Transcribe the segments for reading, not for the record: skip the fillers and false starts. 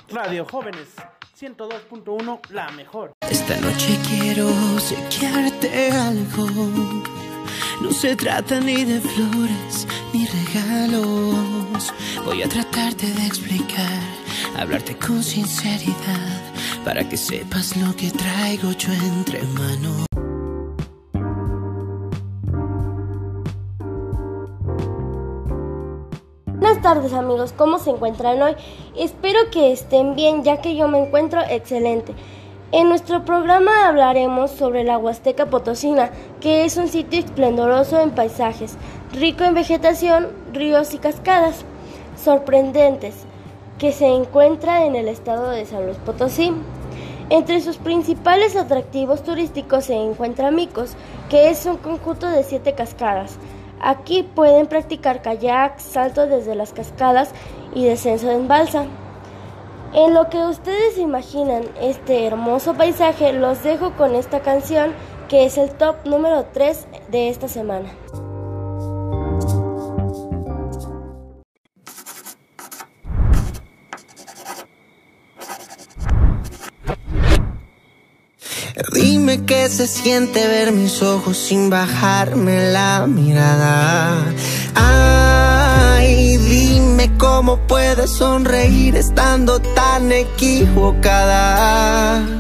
Radio Jóvenes 102.1, la mejor. Esta noche quiero obsequiarte algo. No se trata ni de flores ni regalos. Voy a tratarte de explicar, hablarte con sinceridad, para que sepas lo que traigo yo entre manos. Buenas tardes amigos, ¿cómo se encuentran hoy? Espero que estén bien, ya que yo me encuentro excelente. En nuestro programa hablaremos sobre la Huasteca Potosina, que es un sitio esplendoroso en paisajes, rico en vegetación, ríos y cascadas sorprendentes, que se encuentra en el estado de San Luis Potosí. Entre sus principales atractivos turísticos se encuentra Micos, que es un conjunto de 7 cascadas. Aquí pueden practicar kayak, salto desde las cascadas y descenso en balsa. En lo que ustedes imaginan este hermoso paisaje, los dejo con esta canción que es el top número 3 de esta semana. Dime qué se siente ver mis ojos sin bajarme la mirada. Ay, dime cómo puedes sonreír estando tan equivocada.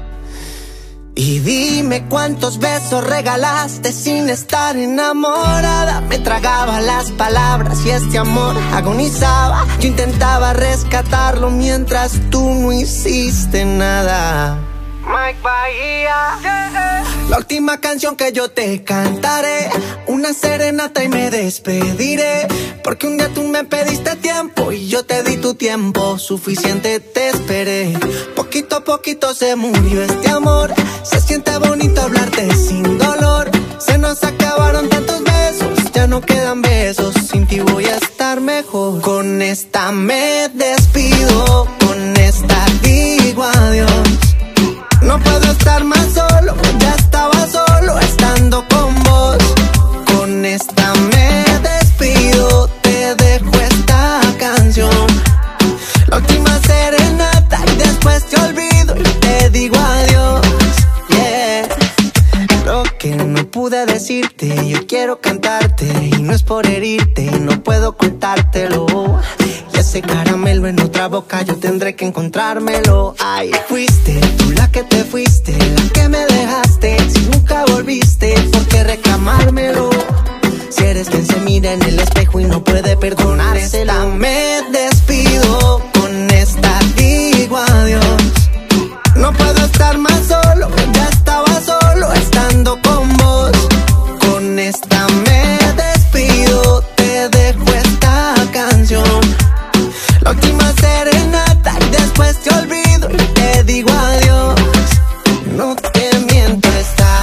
Y dime cuántos besos regalaste sin estar enamorada. Me tragaba las palabras y este amor agonizaba. Yo intentaba rescatarlo mientras tú no hiciste nada. Mike Bahía, la última canción que yo te cantaré, una serenata y me despediré, porque un día tú me pediste tiempo y yo te di tu tiempo, suficiente te esperé. Poquito a poquito se murió este amor, se siente bonito hablarte sin dolor. Se nos acabaron tantos besos, ya no quedan besos, sin ti voy a estar mejor. Con esta me despido, con esta digo adiós. No puedo estar más solo, ya estaba solo estando con vos. Con esta me despido, te dejo esta canción, la última serenata, y después te olvido y te digo adiós. Yeah. Lo que no pude decirte, yo quiero cantarte, y no es por herirte, no puedo contártelo. Y ese caramelo en otra boca yo tendré que encontrármelo. Ay, fuiste tú la que te fuiste, la que me dejaste. Si nunca volviste, ¿por qué reclamármelo? Si eres quien se mira en el espejo y no puede perdonárselo. Con esta me despido, con esta digo adiós. No puedo estar más solo, ya estaba solo estando con vos. Con esta me despido, te dejo esta canción, la última serenata, y después te olvido y te digo adiós. No te miento, esta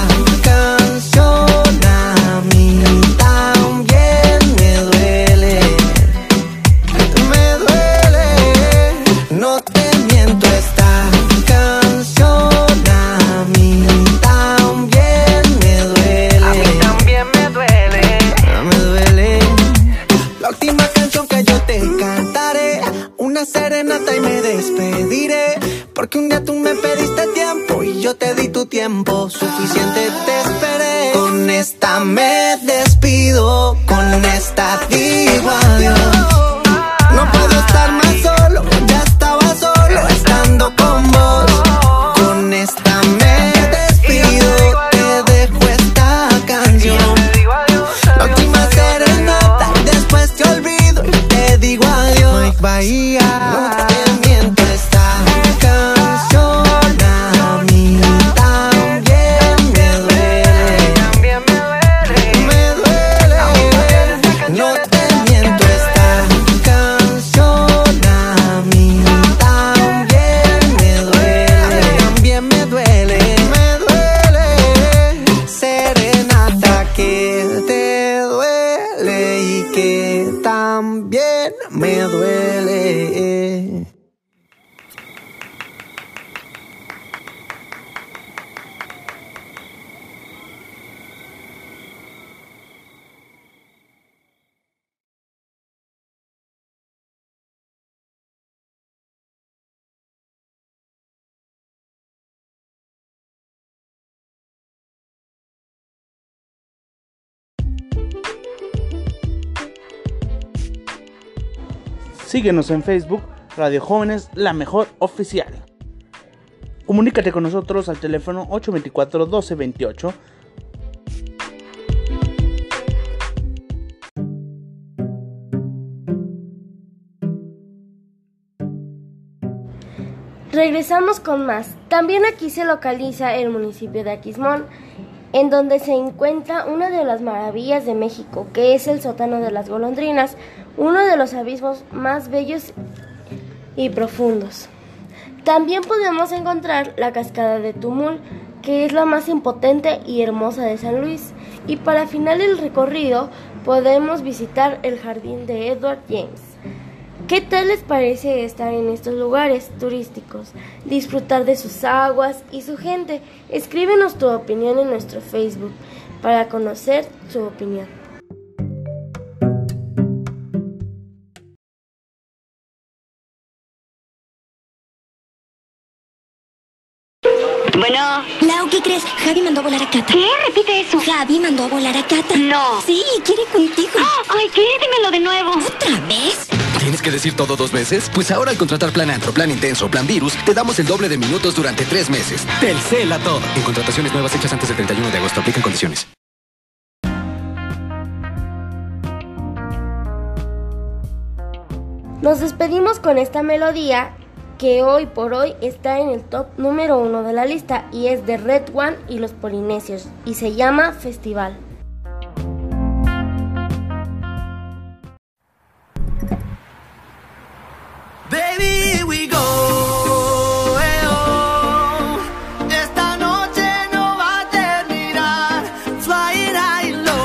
canción a mí también me duele. Me duele. No te miento, esta canción a mí también me duele. A mí también me duele. Me duele. La última canción que yo te cantaré, una serenata y me despediré, porque un día tú me pediste tiempo y yo te di tu tiempo, suficiente te esperé. Con esta me despido, con esta digo adiós. No puedo estar más solo, ya estaba solo estando con vos. Con esta me despido, te dejo esta canción, la última serenata, y después te olvido y te digo adiós. Mike Bahía, no te miento, esta canción a mí también me duele. Me duele. No te miento, esta canción a mí también me duele. También me duele. Me duele. Serenata, que te duele y que también me duele. Síguenos en Facebook, Radio Jóvenes, la mejor oficial. Comunícate con nosotros al teléfono 824-1228. Regresamos con más. También aquí se localiza el municipio de Aquismón, en donde se encuentra una de las maravillas de México, que es el sótano de las golondrinas, uno de los abismos más bellos y profundos. También podemos encontrar la cascada de Tumul, que es la más impotente y hermosa de San Luis. Y para final del recorrido podemos visitar el jardín de Edward James. ¿Qué tal les parece estar en estos lugares turísticos? Disfrutar de sus aguas y su gente. Escríbenos tu opinión en nuestro Facebook para conocer su opinión. Bueno. Lau, ¿qué crees? Javi mandó a volar a Cata. ¿Qué? Repite eso. Javi mandó a volar a Cata. No. Sí, quiere contigo. Ay, ¿qué? Dímelo de nuevo. ¿Otra vez? ¿Tienes que decir todo 2 veces? Pues ahora al contratar Plan Antro, Plan Intenso, Plan Virus, te damos el doble de minutos durante 3 meses. Telcel a todo. En contrataciones nuevas hechas antes del 31 de agosto. Aplican condiciones. Nos despedimos con esta melodía que hoy por hoy está en el top número 1 de la lista y es de Red One y los Polinesios y se llama Festival. Baby, here we go. Esta noche no va a terminar. Flying high and low.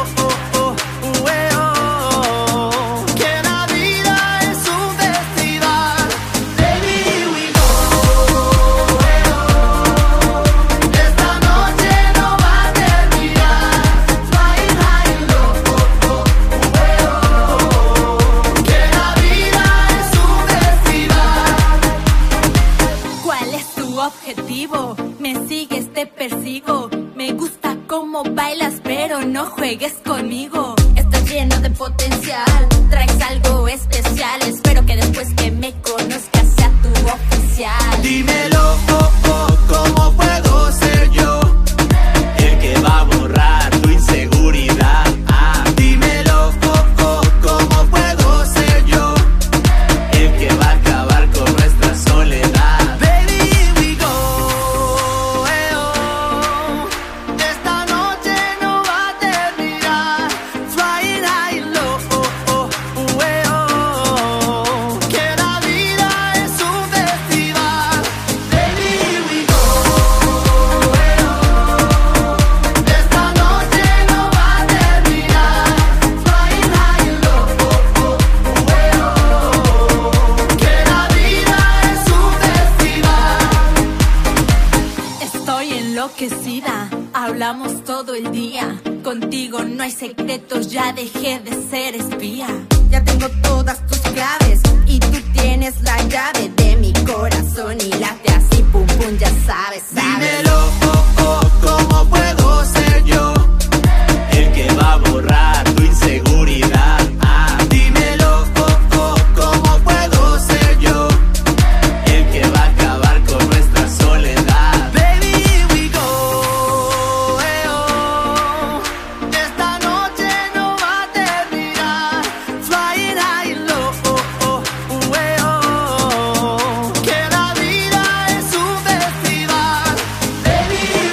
Que la vida es un festival. Baby, here we go. Esta noche no va a terminar. Flying high and low. Que la vida es un festival. ¿Cuál es tu objetivo? Me sigues, te persigo. Me gusta cómo bailas, pero no juegues conmigo. Estás lleno de potencial, traes algo especial. Espero que después que me conozcas sea tu oficial. Dímelo, ¿cómo puedo ser yo el que va a borrar tu inseguridad? Dímelo, ¿cómo puedo ser yo el que va a acabar con nuestra soledad? Baby, here we go. Esta noche no va a terminar. Flying high and low. Que la vida es un festival. Baby, here we go. Esta noche no va a terminar. Flying high and low. Que la vida es un festival. Estoy enloquecida, hablamos todo el día. Contigo no hay secretos, ya dejé de ser espía. Ya tengo todas tus claves y tú tienes la llave de mi corazón y late así, pum pum, ya sabes, sabes. Dímelo, ¿cómo puedo ser yo el que va a borrar tu inseguridad? Dímelo, ¿cómo puedo ser yo el que va a acabar con nuestra soledad? Baby, here we go. Esta noche no va a terminar. Flying high and low. Que la vida es un festival. Baby,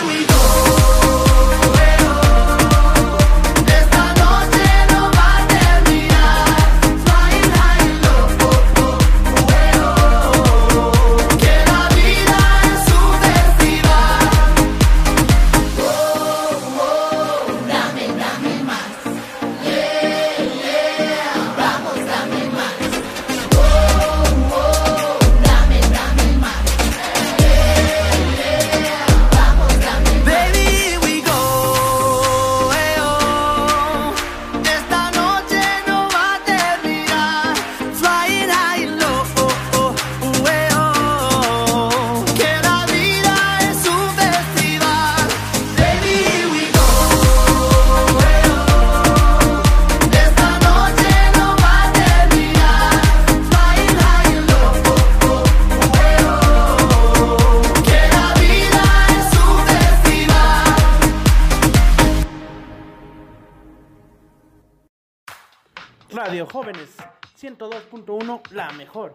Radio Jóvenes 102.1, la mejor.